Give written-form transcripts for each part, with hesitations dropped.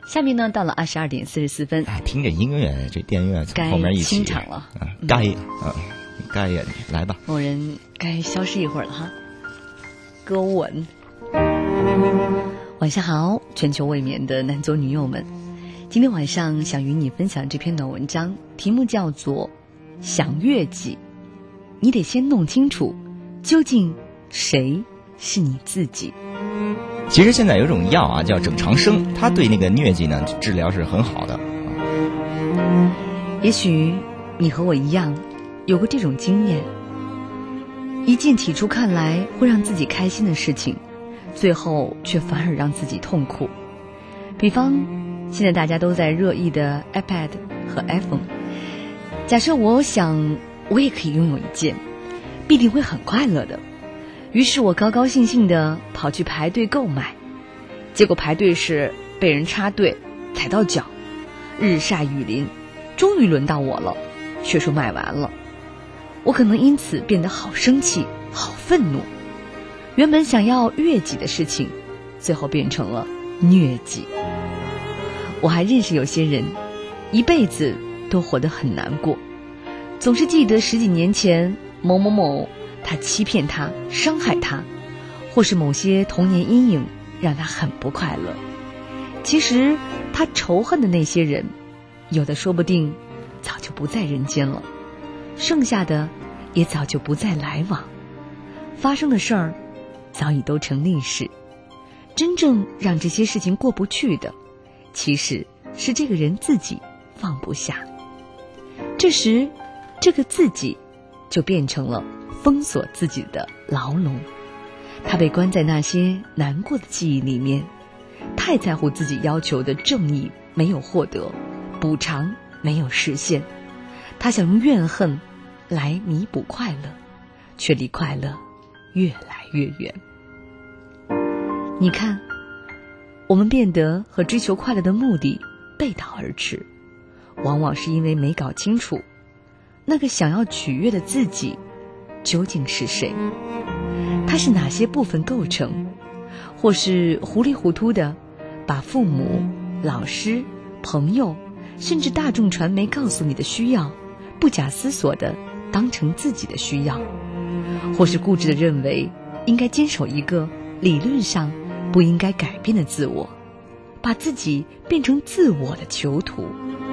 下面呢，到了22点44分， 听着音乐，这电乐从后面一起， 该清场了， 该也来吧。 某人该消失一会儿了哈。歌吻，晚上好，全球未眠的男左女右们，今天晚上想与你分享这篇短文章，题目叫做《想悦己》，你得先弄清楚，究竟谁是你自己。 其实现在有种药啊，叫整肠生，它对那个疟疾呢治疗是很好的。 也许你和我一样，有过这种经验：一件起初看来会让自己开心的事情，最后却反而让自己痛苦。比方，现在大家都在热议的 iPad 和 iPhone， 假设我想我也可以拥有一件，必定会很快乐的。于是我高高兴兴地跑去排队购买，结果排队时被人插队踩到脚，日晒雨淋，终于轮到我了，却说卖完了。我可能因此变得好生气，好愤怒。原本想要悦己的事情，最后变成了疟疾。我还认识有些人，一辈子都活得很难过，总是记得10几年前某某某他欺骗他，伤害他，或是某些童年阴影让他很不快乐。其实他仇恨的那些人，有的说不定早就不在人间了，剩下的也早就不再来往，发生的事儿早已都成历史。真正让这些事情过不去的，其实是这个人自己放不下。这时这个自己就变成了封锁自己的牢笼，他被关在那些难过的记忆里面，太在乎自己要求的正义没有获得，补偿没有实现，他想用怨恨来弥补快乐，却离快乐越来越远。你看，我们变得和追求快乐的目的背道而驰，往往是因为没搞清楚那个想要取悦的自己究竟是谁，它是哪些部分构成，或是糊里糊涂的把父母、老师、朋友，甚至大众传媒告诉你的需要，不假思索的当成自己的需要，或是固执的认为应该坚守一个理论上不应该改变的自我，把自己变成自我的囚徒。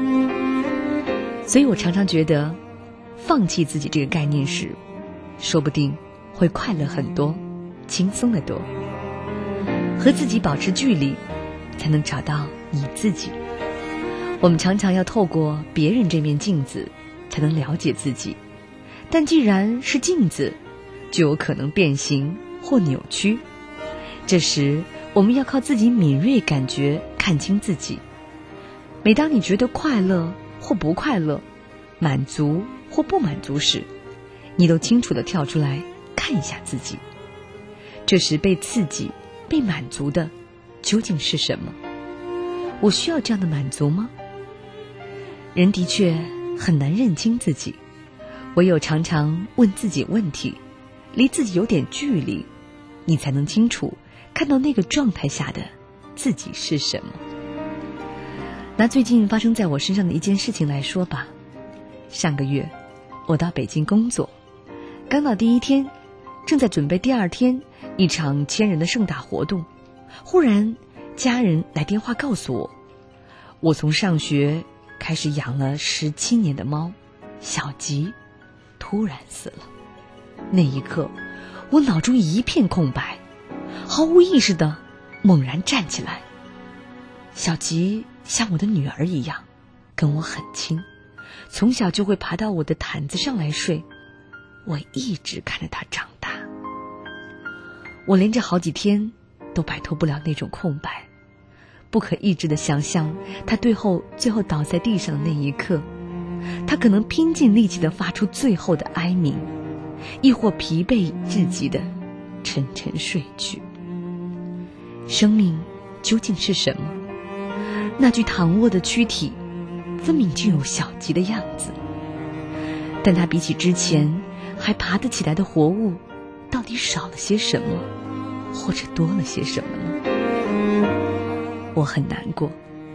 所以我常常觉得，放弃自己这个概念时，说不定会快乐很多，轻松得多。和自己保持距离，才能找到你自己。我们常常要透过别人这面镜子才能了解自己，但既然是镜子，就有可能变形或扭曲。这时我们要靠自己敏锐感觉看清自己。每当你觉得快乐或不快乐，满足或不满足时，你都清楚地跳出来看一下自己。这时被刺激、被满足的究竟是什么？我需要这样的满足吗？人的确很难认清自己，唯有常常问自己问题，离自己有点距离，你才能清楚看到那个状态下的自己是什么。拿最近发生在我身上的一件事情来说吧。上个月我到北京工作，刚到第一天，正在准备第二天一场千人的盛大活动，忽然家人来电话告诉我从上学开始养了17年的猫小吉突然死了。那一刻我脑中一片空白，毫无意识地猛然站起来。小吉像我的女儿一样跟我很亲，从小就会爬到我的毯子上来睡，我一直看着她长大。我连着好几天都摆脱不了那种空白，不可抑制地想象她最后倒在地上的那一刻，她可能拼尽力气地发出最后的哀鸣，亦或疲惫至极地沉沉睡去。生命究竟是什么？那具躺卧的躯体分明就有小吉的样子，但它比起之前还爬得起来的活物，到底少了些什么，或者多了些什么呢？我很难过，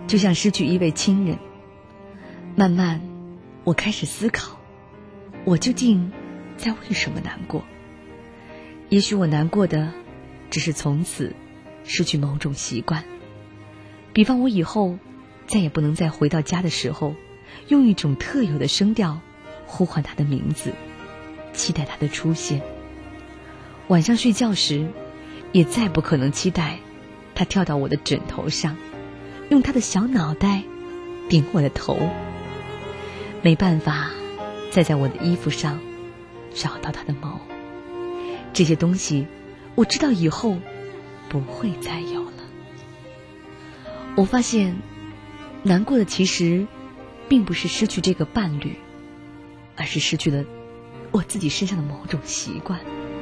就像失去一位亲人。慢慢，我开始思考，我究竟在为什么难过？也许我难过的只是从此失去某种习惯，比方我以后再也不能在回到家的时候用一种特有的声调呼唤他的名字，期待他的出现。晚上睡觉时也再不可能期待他跳到我的枕头上，用他的小脑袋顶我的头。没办法再在我的衣服上找到他的毛。这些东西我知道以后不会再有了。我发现难过的其实并不是失去这个伴侣，而是失去了我自己身上的某种习惯。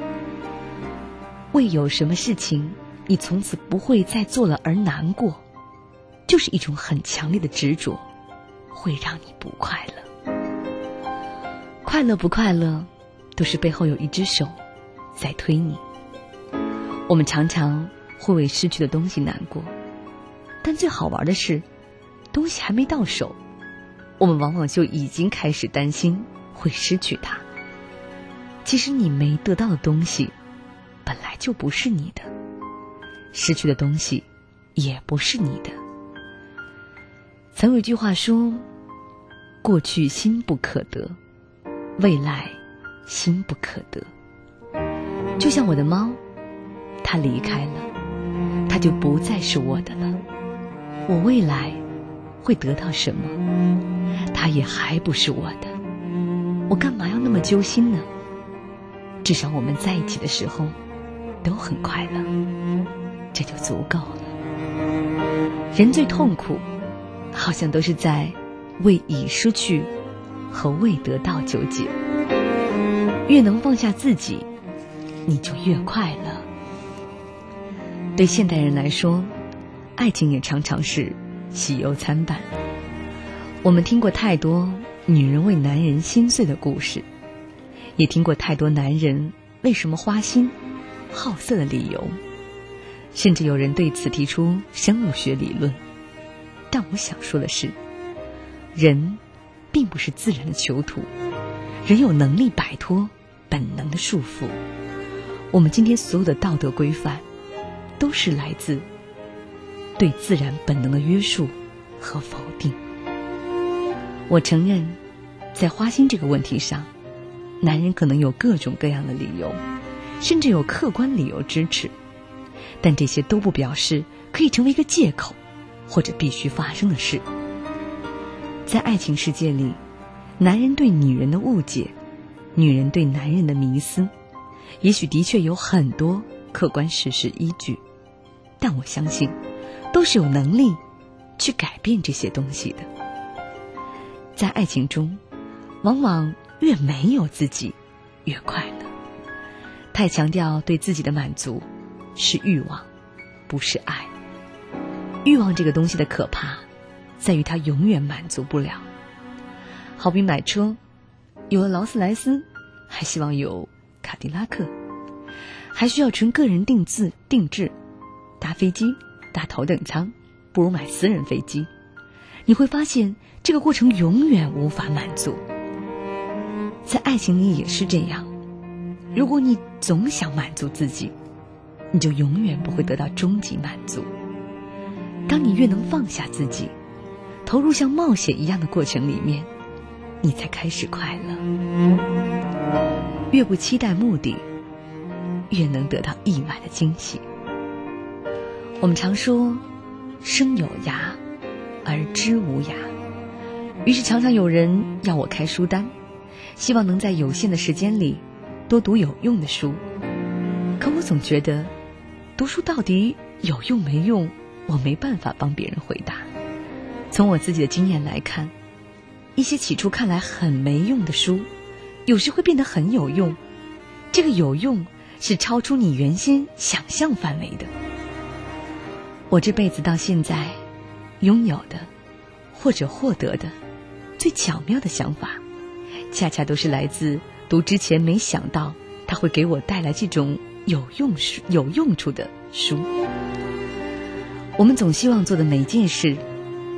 为有什么事情你从此不会再做了而难过，就是一种很强烈的执着，会让你不快乐。快乐不快乐都是背后有一只手在推你。我们常常会为失去的东西难过，但最好玩的是，东西还没到手，我们往往就已经开始担心会失去它。其实你没得到的东西本来就不是你的，失去的东西也不是你的。曾有一句话说，过去心不可得，未来心不可得。就像我的猫，它离开了，它就不再是我的了。我未来会得到什么，它也还不是我的。我干嘛要那么揪心呢？至少我们在一起的时候都很快乐，这就足够了。人最痛苦，好像都是在为已失去和未得到纠结。越能放下自己，你就越快乐。对现代人来说，爱情也常常是喜忧参半。我们听过太多女人为男人心碎的故事，也听过太多男人为什么花心好色的理由，甚至有人对此提出生物学理论。但我想说的是，人并不是自然的囚徒，人有能力摆脱本能的束缚。我们今天所有的道德规范都是来自对自然本能的约束和否定。我承认，在花心这个问题上，男人可能有各种各样的理由，甚至有客观理由支持，但这些都不表示可以成为一个借口或者必须发生的事。在爱情世界里，男人对女人的误解，女人对男人的迷思，也许的确有很多客观事实依据，但我相信都是有能力去改变这些东西的。在爱情中，往往越没有自己越快乐。太强调对自己的满足是欲望，不是爱。欲望这个东西的可怕在于它永远满足不了。好比买车，有了劳斯莱斯，还希望有卡迪拉克，还需要纯个人定制。搭飞机搭头等舱不如买私人飞机。你会发现这个过程永远无法满足。在爱情里也是这样，如果你总想满足自己，你就永远不会得到终极满足。当你越能放下自己，投入像冒险一样的过程里面，你才开始快乐。越不期待目的，越能得到意外的惊喜。我们常说生有涯而知无涯，于是常常有人要我开书单，希望能在有限的时间里多读有用的书。可我总觉得读书到底有用没用，我没办法帮别人回答。从我自己的经验来看，一些起初看来很没用的书，有时会变得很有用。这个有用是超出你原先想象范围的。我这辈子到现在拥有的或者获得的最巧妙的想法，恰恰都是来自读之前没想到它会给我带来这种有用处的书。我们总希望做的每件事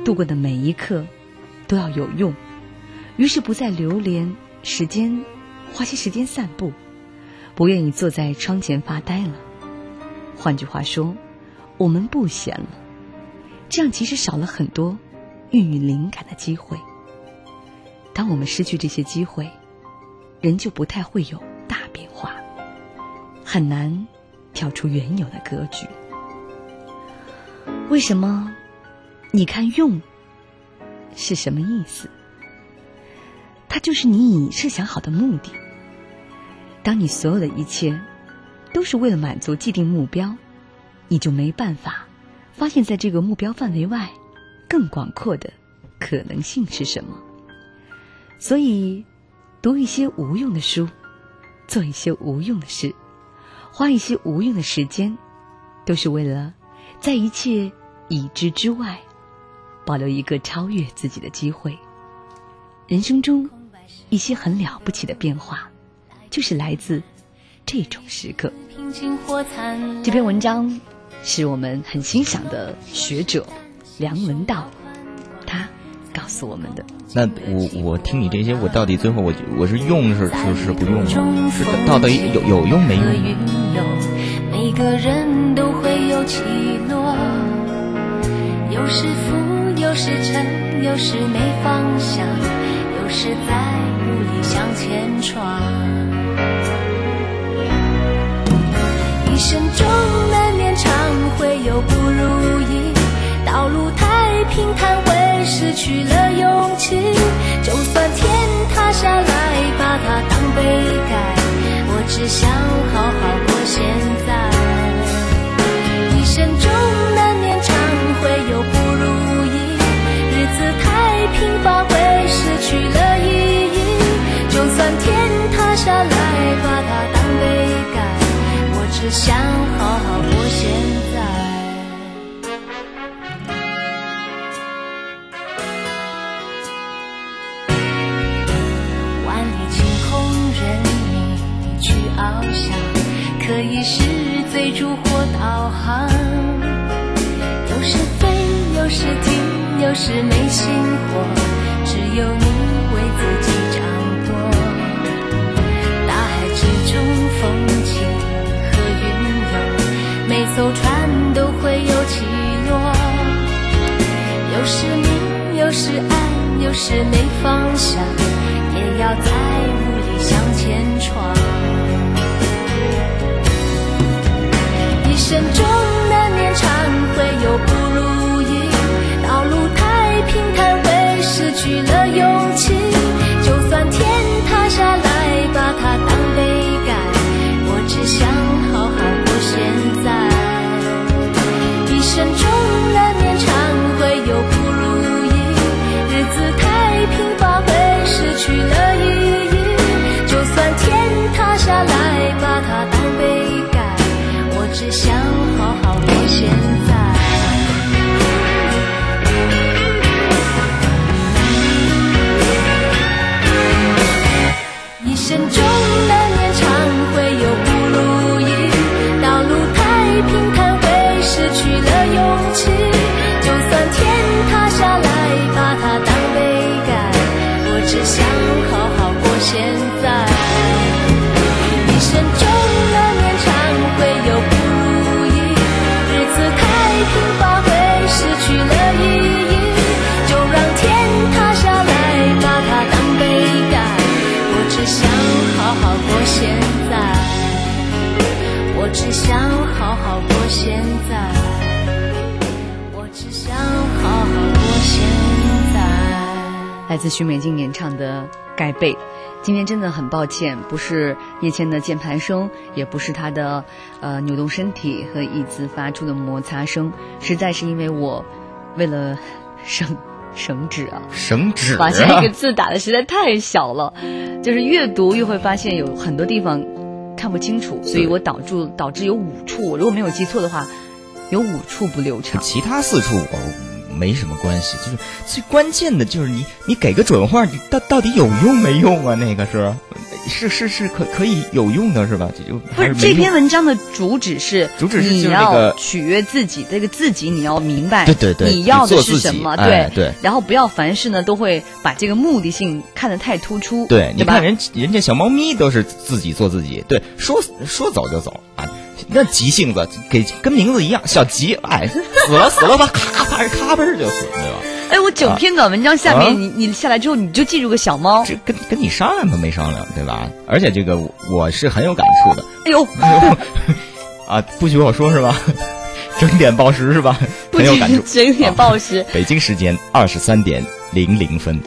度过的每一刻都要有用，于是不再流连时间，花些时间散步，不愿意坐在窗前发呆了。换句话说，我们不闲了，这样其实少了很多孕育灵感的机会。当我们失去这些机会，人就不太会有大变化，很难跳出原有的格局。为什么？你看用是什么意思？它就是你已设想好的目的。当你所有的一切都是为了满足既定目标，你就没办法发现在这个目标范围外更广阔的可能性是什么。所以读一些无用的书，做一些无用的事，花一些无用的时间，都是为了在一切已知之外保留一个超越自己的机会。人生中一些很了不起的变化，就是来自这种时刻。这篇文章是我们很欣赏的学者梁文道，他告诉我们的。 那我听你这些，我到底最后我是用是不用吗？是到底有用没用？ 每个人都会有起落，有时浮，有时沉，有时没方向，有时在努力向前闯。一生中难免常会有不如意，道路太平坦会失去了勇气，就算天塌下来把它当杯盖，我只想好好过现在。一生中难免常会有不如意，日子太平乏会失去了意义，就算天塌下来把它当杯盖，我只想好好过现在。万里晴空任你去翱翔，可以是追逐或导航，有时飞，有时停，有时没心火，只有你为自己掌握。大海之中风起和云涌，每艘船都会有起落，有时明，有时暗，有时没方向，也要再努力向前闯。一生中难免常会有不如意，道路太平坦会失去了勇气，就算天塌下来把它当杯盖，我只想好好过现在。一生中难免常会有不如意，日子太平乏会失去了意义，就算天塌下来把它当杯盖，我只想好好过现在。一生中难免常会有不如意，道路太平坦会失去了勇气，就算天塌下来把它当杯盖，我只想好好过现在。一生中难免常会有不如意，日子太平乏会失去了意义，就让天塌下来把它当杯盖，我只想好好过现在，我只想好好过现在，我只想好好过现在。 来自许美静演唱的《盖被》。今天真的很抱歉，不是叶倩的键盘声，也不是她的扭动身体和椅子发出的摩擦声，实在是因为我为了省纸啊，把这个字打的实在太小了，就是越读越会发现有很多地方看不清楚，所以我导致有5处，如果没有记错的话，有5处不流畅， 其他4处没什么关系，就是最关键的就是你给个准话，你到底有用没用啊？那个是是可以有用的，是吧？这就不是这篇文章的主旨是你要取悦自己，这个自己你要明白， 对， 你要的是什么， 对， 然后不要凡事呢都会把这个目的性看得太突出， 对，你看人家小猫咪都是自己做自己，对，说走就走啊。那急性子跟名字一样，小急，哎，死了吧，咔嘣就死，对吧？ 哎，我9篇短文章下面，你下来之后你就记住个小猫， 这跟你商量都没商量，对吧？而且这个我是很有感触的。 哎呦， 啊，不许我说是吧？整点报时是吧？很有感触。 整点报时。 北京时间23:00。